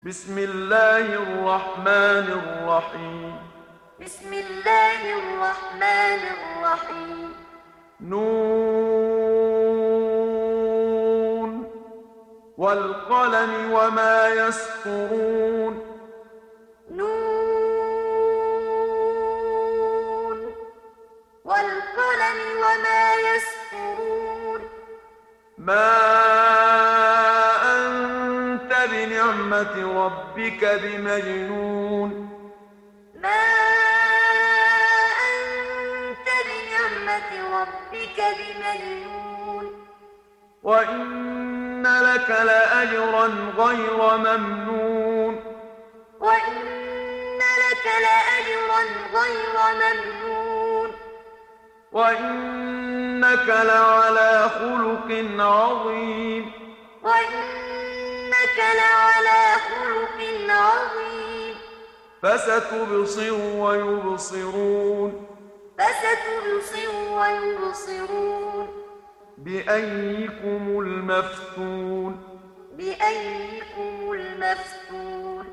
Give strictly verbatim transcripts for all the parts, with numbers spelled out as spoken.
بسم الله الرحمن الرحيم بسم الله الرحمن الرحيم نون والقلم وما يسطرون نون والقلم وما يسطرون ما أنت بنعمة ربك بمجنون ما أنت بنعمة ربك بمجنون وإن لك لأجرا غير ممنون وإن لك لأجرا غير ممنون وإنك لعلى خلق عظيم وإنك لعلى خلق عظيم فستبصر ويبصرون فستبصر ويبصرون بأيكم المفتون بأيكم المفتون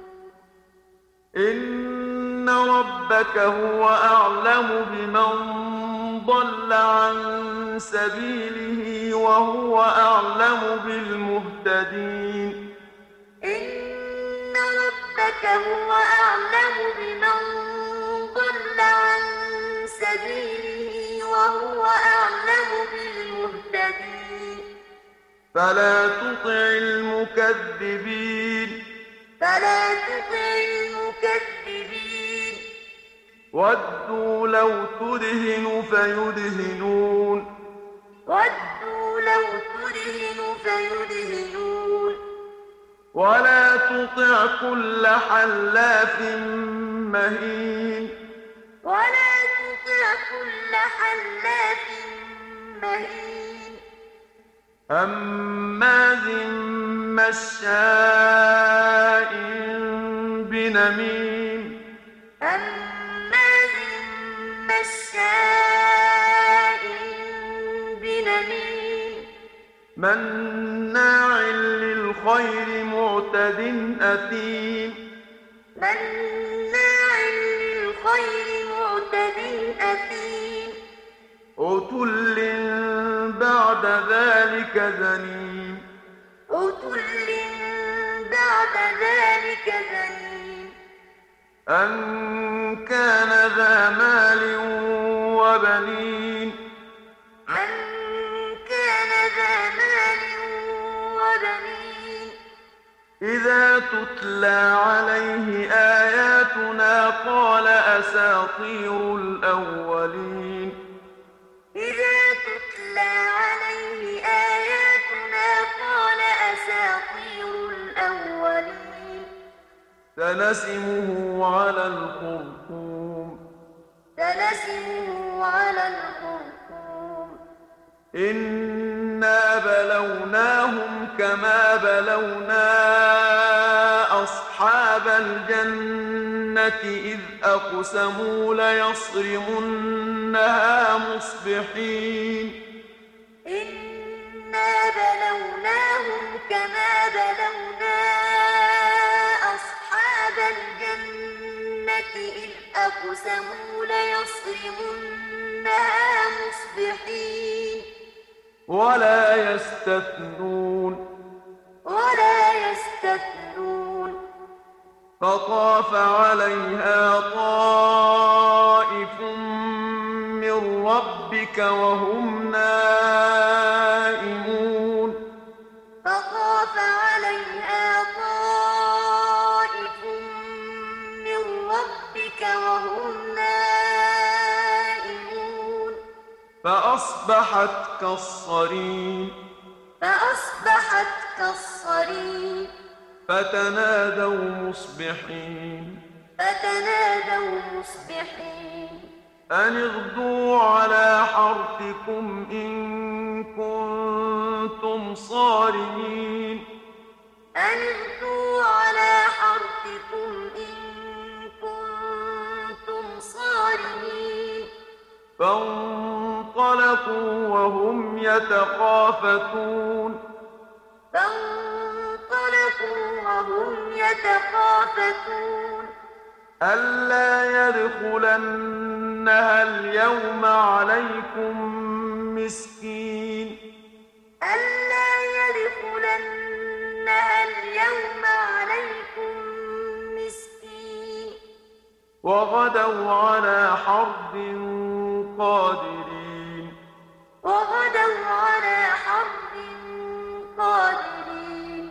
إن ربك هو أعلم بمن ضل عن سبيله وهو أعلم بالمهتدين إن ربك هو أعلم بمن ضل عن سبيله وهو أعلم بالمهتدين فلا تطع المكذبين فلا تطع المكذبين ودوا لو تدهن فيدهنون ودوا لو تدهن فيدهنون ولا تطع كل حلاف مهين ولا تطع كل حلاف مهين هماز مشاء بنميم هماز مشاء بنميم مناع للخير معتد أثيم مناع للخير معتد أثيم عتل بعد ذلك زنيم عتل بعد ذلك زنيم أن كان ذا مال وبنين أن كان ذا مال وبنين إذا تتلى عليه آياتنا قال أساطير الأولين إذا تتلى عليه آياتنا قال أساطير الأولين سنسمه على الخرطوم سنسمه على الخرطوم إنا بلوناهم كما بلونا أصحاب الجنة إذ أقسموا ليصرمنها مصبحين إنا بلوناهم كما بلونا أصحاب الجنة إذ أقسموا ليصرمنها مصبحين ولا يستثنون ولا يستثنون فطاف عليها طائف من ربك وهم نائمون فطاف عليها طائف من ربك وهم نائمون فأصبحت كالصريم فأصبحت كالصريم فتنادوا مصبحين فتنادوا مصبحين أن اغدوا على حرثكم إن كنتم صارمين أن اغدوا على حرثكم إن كنتم صارمين فانطلقوا وهم يتخافتون فانطلقوا وهم يتخافتون ألا يدخلنها اليوم عليكم مسكين ألا يدخلنها اليوم عليكم مسكين وغدوا على حرد قادرين وغدوا على حرد قادرين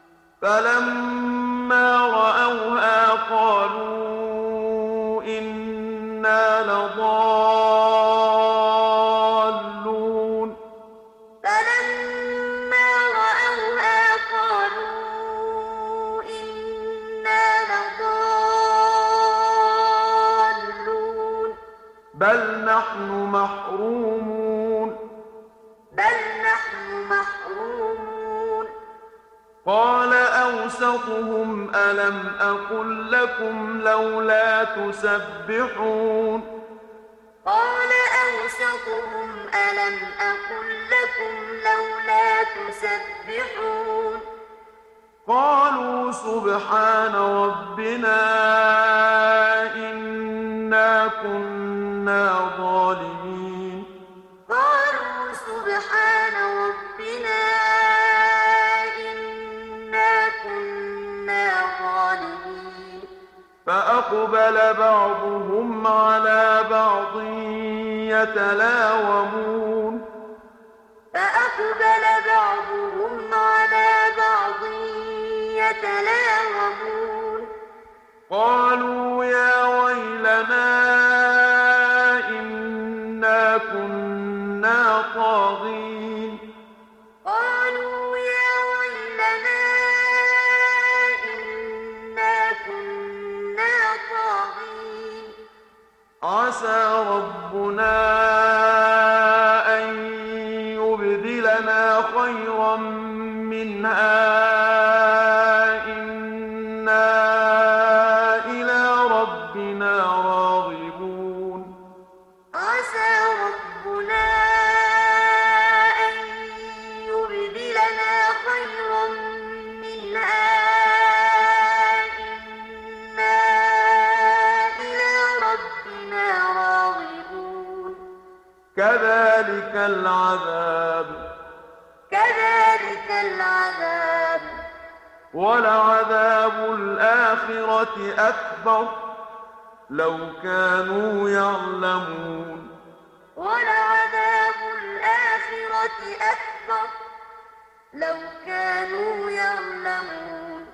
فلما رأوها قالوا إنا لضالون فلما رأوها قالوا إنا لضالون بل نحن محرومون بل نحن محرومون قال أوسطهم ألم أقل لكم لولا تسبحون قال أوسطهم ألم أقل لكم لولا تسبحون قالوا سبحان ربنا إنا كنا ظالمين قالوا سبحان ربنا إنا كنا ظالمين فأقبل بعضهم على بعض يتلاومون فأقبل بعضهم على بعض يتلاومون قالوا يا ويلنا إنا كنا طاغين قالوا يا ويلنا إنا كنا طاغين عسى ربنا أن يبدلنا خيرا منها إنا إلى ربنا راغبون عسى ربنا أن يبدلنا خيرا منها إنا إلى ربنا راغبون كذلك العذاب كذلك العذاب ولعذاب الآخرة أكبر لو كانوا يعلمون ولعذاب الآخرة أكبر لو كانوا يعلمون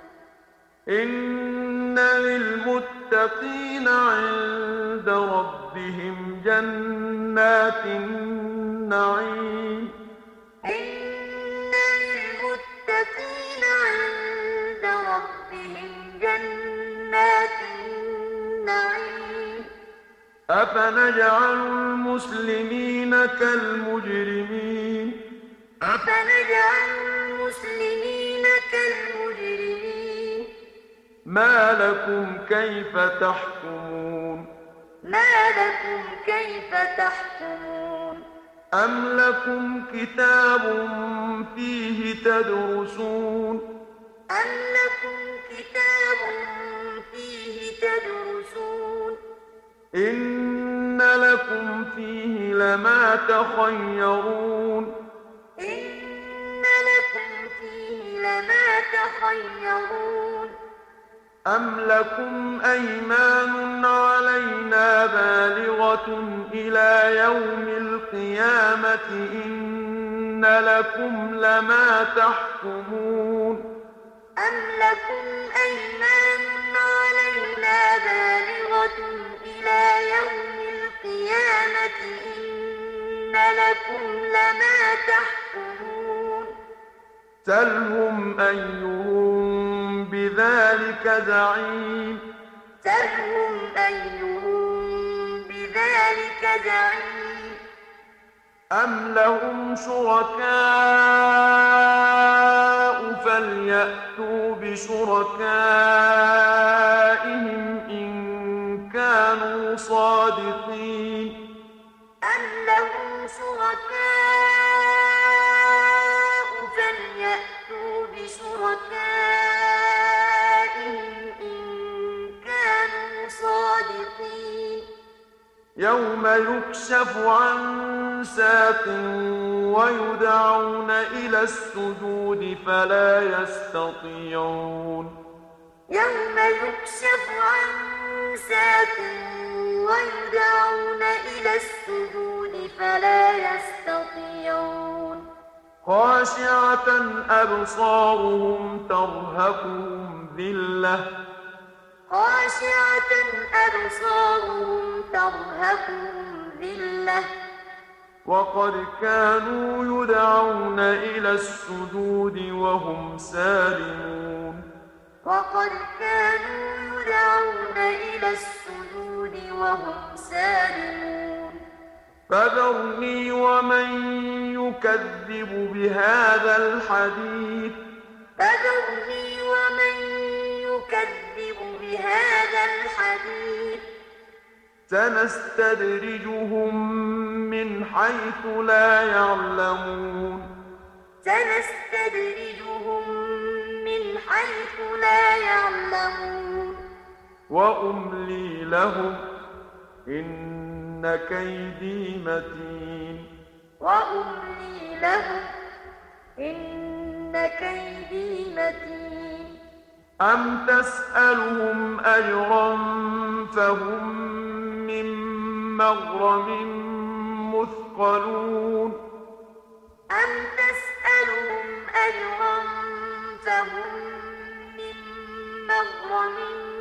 إن للمتقين عند ربهم جنات النعيم إن للمتقين عند ربهم جنات النعيم أفنجعل المسلمين كالمجرمين أفنجعل المسلمين كالمجرمين ما لكم كيف تحكمون ما لكم كيف تحكمون أم لكم كتاب فيه تدرسون أم لكم كتاب فيه تدرسون إن لكم فيه لما تخيرون إن لكم فيه لما تخيرون أم لكم أيمان علينا بالغة إلى يوم القيامة إن لكم لما تحكمون أم لكم أيمان علينا بالغة إلى يوم القيامة إن لكم لما تحكمون سلهم أيهم بذلك زعيم سلهم أيهم بذلك زعيم أم لهم شركاء فليأتوا بشركائهم إن كانوا صادقين أم لهم شركاء فليأتوا بشركائهم يوم يكشف عن ساق ويدعون إلى السجود فلا يستطيعون يوم يكشف عن ساق ويدعون إلى السجود فلا يستطيعون خاشعة أبصارهم ترهقهم ذلة خاشعة أبصارهم ترهقهم ذلة وقد كانوا يدعون إلى السجود وهم سالمون وقد كانوا يدعون إلى السجود وهم سالمون فذرني ومن يكذب بهذا الحديث فذرني ومن يكذب بهذا الحديث سنستدرجهم من حيث لا يعلمون سنستدرجهم من حيث لا يعلمون وأملي لهم إن كيدي متين وأملي لهم إن كيدي متين أم تسألهم أجرا فهم من مغرم مثقلون أم تسألهم أجرا فهم من مغرم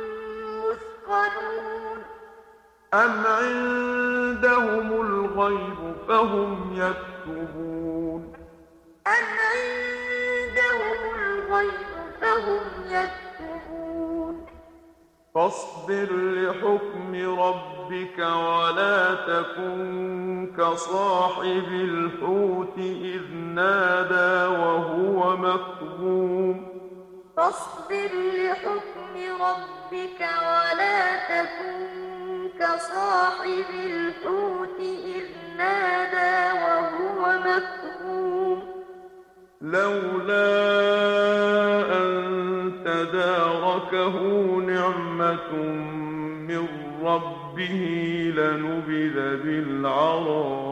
مثقلون أم عندهم الغيب فهم يكتبون أم عندهم الغيب فهم يكتبون فاصبر لحكم ربك ولا تكن كصاحب الحوت إذ نادى وهو مكظوم فاصبر لحكم ربك ولا تكن كصاحب الحوت إذ نادى وهو مكظوم لولا أن تداركه نعمة من ربه لنبذ بالعراء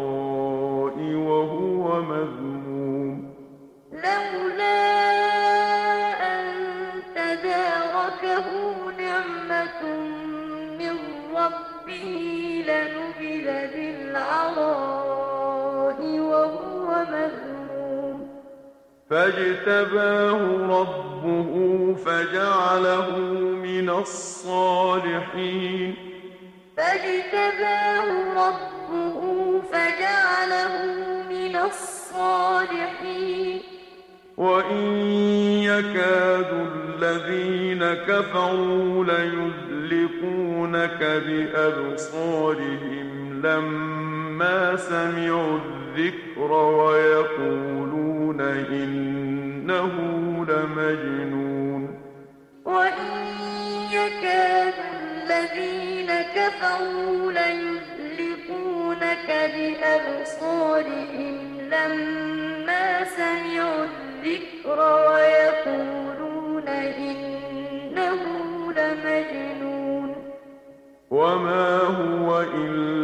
وهو مذموم لولا أن تداركه نعمة من ربه لنبذ بالعراء وهو مذموم فاجتباه ربه فجعله من الصالحين فاجتباه ربه فجعله من الصالحين وإن يكاد الذين كفروا ليزلقونك بأبصارهم لما سمعوا الذكر ويقولون إنه لمجنون وإن يكاد الذين كفروا ليزلقونك بأبصارهم لما سمعوا الذكر ويقولون إنه لمجنون وما هو إلا